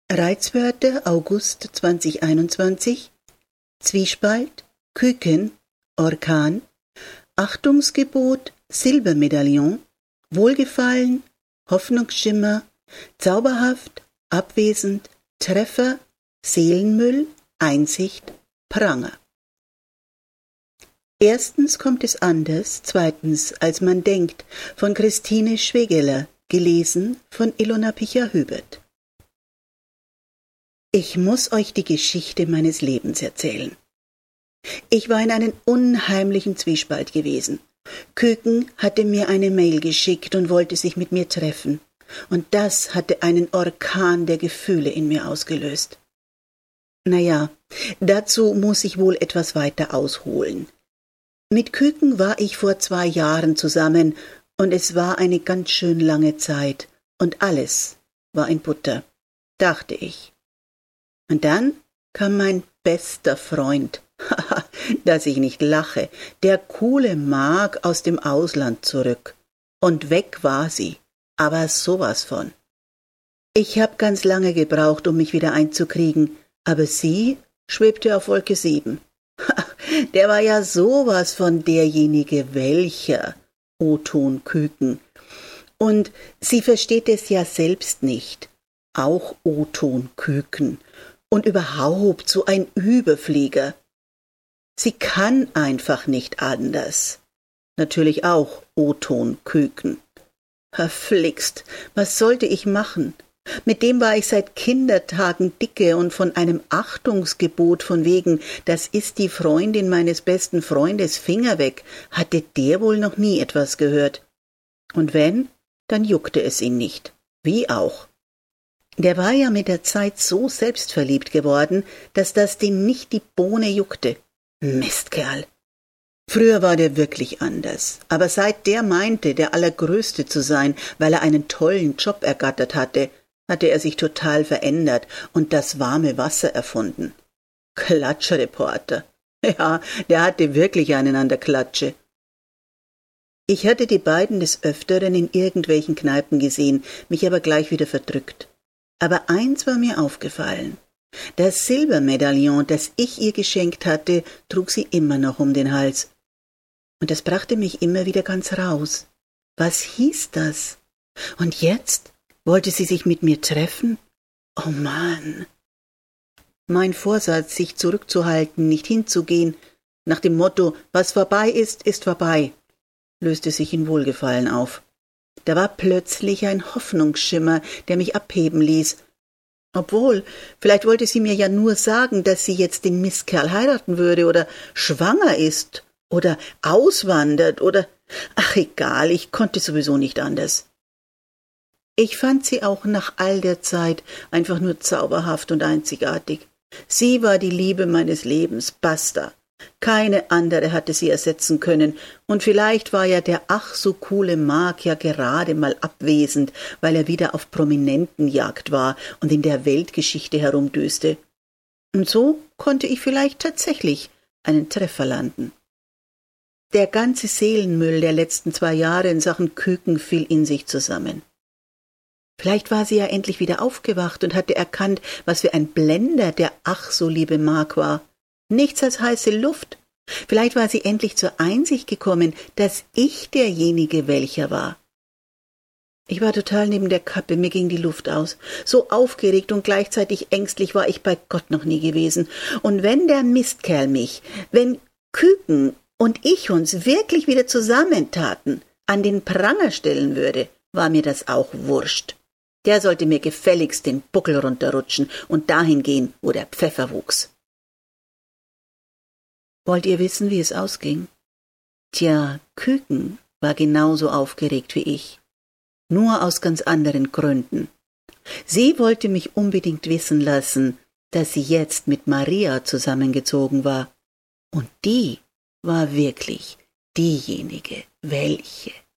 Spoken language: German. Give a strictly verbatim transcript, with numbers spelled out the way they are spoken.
Reizwörter August zweitausendeinundzwanzig: Zwiespalt, Küken, Orkan, Achtungsgebot, Silbermedaillon, Wohlgefallen, Hoffnungsschimmer, zauberhaft, abwesend, Treffer, Seelenmüll, Einsicht, Pranger. Erstens kommt es anders, zweitens, als man denkt, von Christine Schwegeler, gelesen von Ilona Picher-Hübert. Ich muss euch die Geschichte meines Lebens erzählen. Ich war in einem unheimlichen Zwiespalt gewesen. Küken hatte mir eine Mail geschickt und wollte sich mit mir treffen. Und das hatte einen Orkan der Gefühle in mir ausgelöst. Naja, dazu muss ich wohl etwas weiter ausholen. Mit Küken war ich vor zwei Jahren zusammen und es war eine ganz schön lange Zeit und alles war in Butter, dachte ich. Und dann kam mein bester Freund, haha, dass ich nicht lache, der coole Mark aus dem Ausland zurück. Und weg war sie, aber sowas von. Ich hab ganz lange gebraucht, um mich wieder einzukriegen, aber sie schwebte auf Wolke sieben. Der war ja sowas von derjenige welcher, O-Ton Küken. Und sie versteht es ja selbst nicht, auch O-Ton Küken. Und überhaupt so ein Überflieger. Sie kann einfach nicht anders. Natürlich auch O-Ton Küken. Verflixt, was sollte ich machen? Mit dem war ich seit Kindertagen dicke und von einem Achtungsgebot von wegen, das ist die Freundin meines besten Freundes, Finger weg, hatte der wohl noch nie etwas gehört. Und wenn, dann juckte es ihn nicht. Wie auch. Der war ja mit der Zeit so selbstverliebt geworden, dass das den nicht die Bohne juckte. Mistkerl. Früher war der wirklich anders, aber seit der meinte, der Allergrößte zu sein, weil er einen tollen Job ergattert hatte, hatte er sich total verändert und das warme Wasser erfunden. Klatschreporter. Ja, der hatte wirklich einen an der Klatsche. Ich hatte die beiden des Öfteren in irgendwelchen Kneipen gesehen, mich aber gleich wieder verdrückt. Aber eins war mir aufgefallen. Das Silbermedaillon, das ich ihr geschenkt hatte, trug sie immer noch um den Hals. Und das brachte mich immer wieder ganz raus. Was hieß das? Und jetzt? Wollte sie sich mit mir treffen? Oh Mann! Mein Vorsatz, sich zurückzuhalten, nicht hinzugehen, nach dem Motto, was vorbei ist, ist vorbei, löste sich in Wohlgefallen auf. Da war plötzlich ein Hoffnungsschimmer, der mich abheben ließ. Obwohl, vielleicht wollte sie mir ja nur sagen, dass sie jetzt den Mistkerl heiraten würde oder schwanger ist oder auswandert oder... Ach egal, ich konnte sowieso nicht anders. Ich fand sie auch nach all der Zeit einfach nur zauberhaft und einzigartig. Sie war die Liebe meines Lebens, basta. Keine andere hatte sie ersetzen können, und vielleicht war ja der ach so coole Mark ja gerade mal abwesend, weil er wieder auf Prominentenjagd war und in der Weltgeschichte herumdüste. Und so konnte ich vielleicht tatsächlich einen Treffer landen. Der ganze Seelenmüll der letzten zwei Jahre in Sachen Küken fiel in sich zusammen. Vielleicht war sie ja endlich wieder aufgewacht und hatte erkannt, was für ein Blender der ach so liebe Mark war. Nichts als heiße Luft. Vielleicht war sie endlich zur Einsicht gekommen, dass ich derjenige welcher war. Ich war total neben der Kappe, mir ging die Luft aus. So aufgeregt und gleichzeitig ängstlich war ich bei Gott noch nie gewesen. Und wenn der Mistkerl mich, wenn Küken und ich uns wirklich wieder zusammentaten, an den Pranger stellen würde, war mir das auch wurscht. Der sollte mir gefälligst den Buckel runterrutschen und dahin gehen, wo der Pfeffer wuchs. Wollt ihr wissen, wie es ausging? Tja, Küken war genauso aufgeregt wie ich. Nur aus ganz anderen Gründen. Sie wollte mich unbedingt wissen lassen, dass sie jetzt mit Maria zusammengezogen war. Und die war wirklich diejenige, welche.